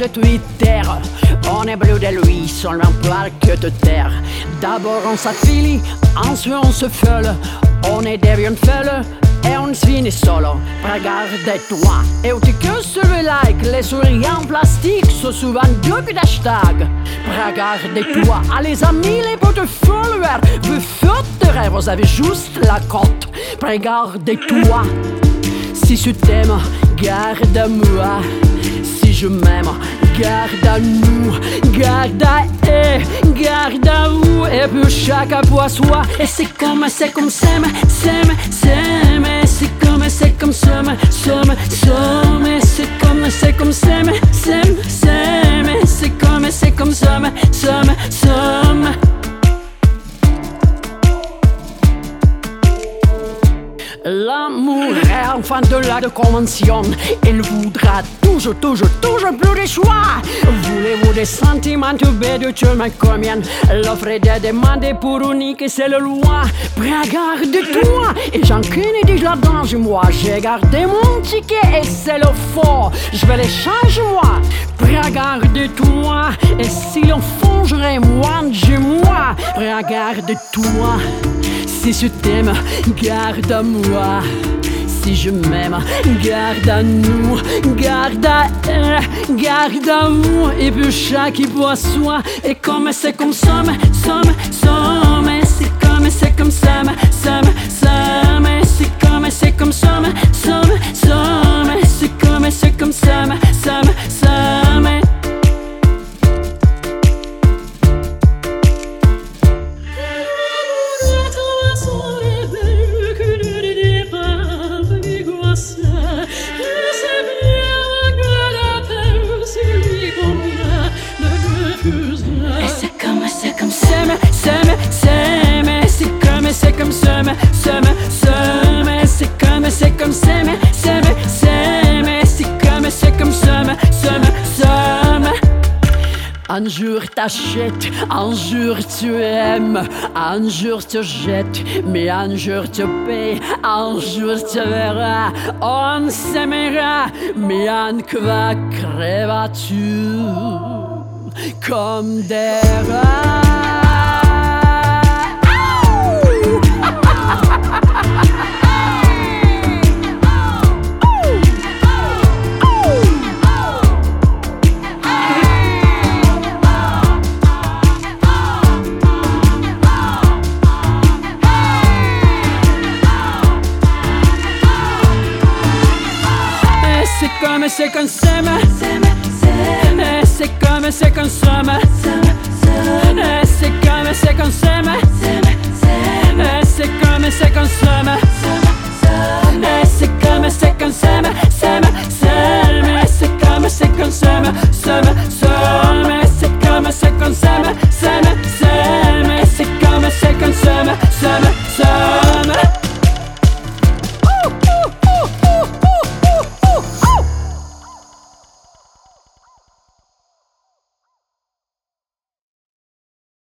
de Twitter. On est bleu de lui, seulement pour que te taire. D'abord on s'affilie, ensuite on se feule. On est des une folle et on se finit solo. Regarde-toi et où tu que sur le like. Les souris en plastique sont souvent depuis d'hashtag. Regarde-toi, ah les amis, les potes followers, vous faites, vous avez juste la cote. Regarde-toi, si je t'aime, garde à moi. Si je m'aime, garde à nous, garde à elle, garde à vous. Et puis chacun pour soi. Et c'est comme s'aime, s'aime. C'est comme s'aime, s'aime. C'est comme s'aime. C'est comme s'aime. L'amour est enfant de la convention. Il voudra toujours plus de choix. Voulez-vous des sentiments tout bêtes de Dieu mais combien? L'offre est de demander pour unique c'est le loi. Regarde-toi et j'en connais déjà dans moi. J'ai gardé mon ticket et c'est le faux. Je vais les changer moi. Regarde-toi et si l'on fongerait moi. Regarde-toi. Si je t'aime, garde à moi. Si je m'aime, garde à nous, garde à elle, garde à vous. Et puis chacun pour soi. Et comme c'est comme ça, c'est comme ça, c'est comme ça. Un jour t'achètes, un jour tu aimes, un jour tu jettes, mais un jour tu paies, un jour tu verras, on s'aimera, mais en quoi crèves-tu comme des rats? C'est comme s'aime, c'est comme s'aime, c'est comme s'aime, c'est comme s'aime, c'est comme s'aime, c'est comme s'aime, c'est comme s'aime.